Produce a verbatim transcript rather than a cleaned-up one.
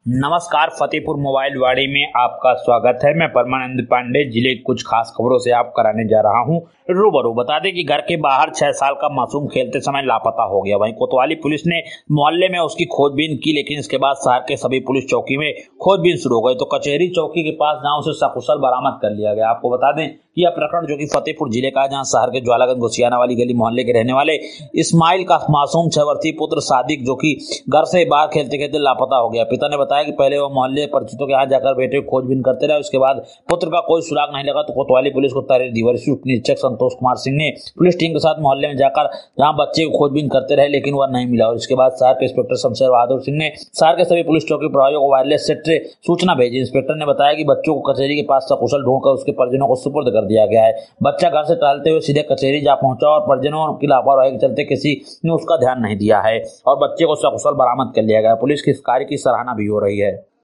नमस्कार, फतेहपुर मोबाइल वाड़ी में आपका स्वागत है। मैं परमानंद पांडे जिले की कुछ खास खबरों से आप कराने जा रहा हूं रूबरू। बता दें कि घर के बाहर छह साल का मासूम खेलते समय लापता हो गया। वहीं कोतवाली पुलिस ने मोहल्ले में उसकी खोजबीन की, लेकिन इसके बाद शहर के सभी पुलिस चौकी में खोजबीन शुरू हो गई तो कचहरी चौकी के पास जहां उसे सकुशल बरामद कर लिया गया। आपको बता दें कि यह प्रकरण जो कि फतेहपुर जिले का है, जहां शहर के ज्वालागंज घुसियाना वाली गली मोहल्ले के रहने वाले इस्माइल का मासूम छह वर्षीय पुत्र सादिक जो कि घर से बाहर खेलते खेलते लापता हो गया। पिता ने बताया कि पहले वो मोहल्ले परिचितों के यहाँ जाकर बेटे को खोजबीन करते रहे। उसके बाद पुत्र का कोई सुराग नहीं लगा तो कोतवाली पुलिस को तहरीर दी। वरिष्ठ उप निरीक्षक संतोष कुमार सिंह ने पुलिस टीम के साथ मोहल्ले में जाकर जहां बच्चे को खोजबीन करते रहे, लेकिन वह नहीं मिला। और इसके बाद शहर के इंस्पेक्टर शमशेर बहादुर सिंह ने शहर के सभी पुलिस चौकी प्रभारियों को वायरलेस सेट से सूचना भेजी। इंस्पेक्टर ने बताया कि बच्चों को कचहरी के पास सकुशल ढूंढकर उसके परिजनों को सुपुर्द कर दिया गया है। बच्चा घर से टहलते हुए सीधे कचहरी जा पहुंचा और परिजनों की लापरवाही के चलते किसी ने उसका ध्यान नहीं दिया है और बच्चे को सकुशल बरामद कर लिया गया। पुलिस की इस कार्य की सराहना भी हो रही है।